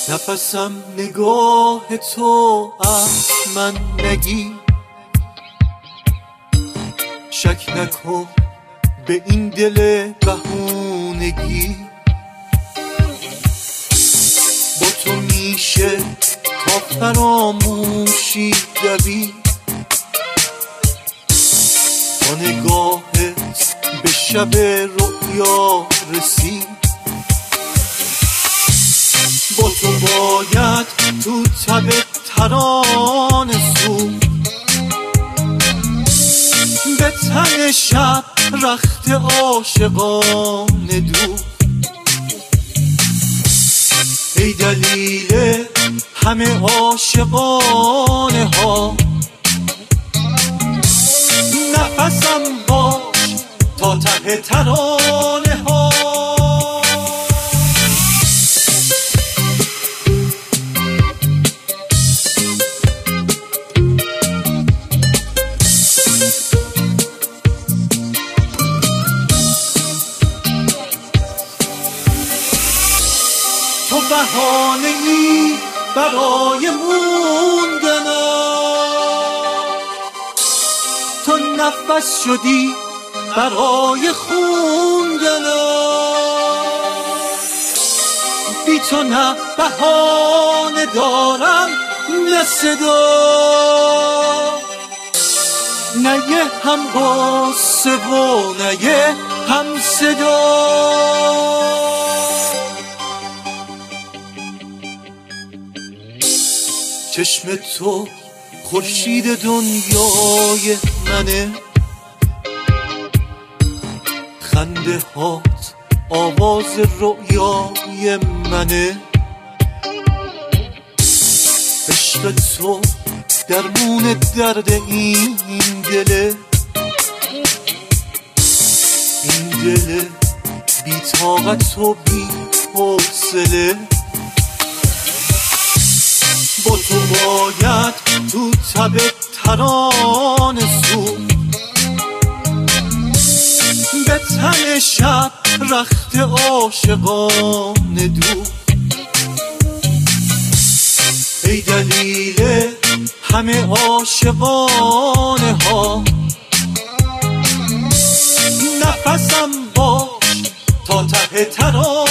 نفسم نگاه تو از من نگی، شک نکن به این دل بهونگی. با تو میشه تا فراموشی دوید، با نگاهت به شب رؤیا رسید. با تو باید تو تب ترانه سود، به تن شب رخت عاشقانه دود. ای دلیل همه عاشقانه ها، نفسم باش تا ته ترانه ها. تو بهانه‌ای برای موندنم، تو نفس شدی برای خوندنم. بی تو نه بهانه دارم نه صدا، نه یه هم غصه و نه یه هم صدا. چشم تو خورشید دنیای منه، خنده هات آواز رؤیای منه. عشق تو درمون درد این دله، این دل بی طاقت و بی حوصله. با تو باید تو تب ترانه سود، به تن شب رخت عاشقانه دود. ای دلیل همه عاشقانه ها، نفسم باش تا ته ترانه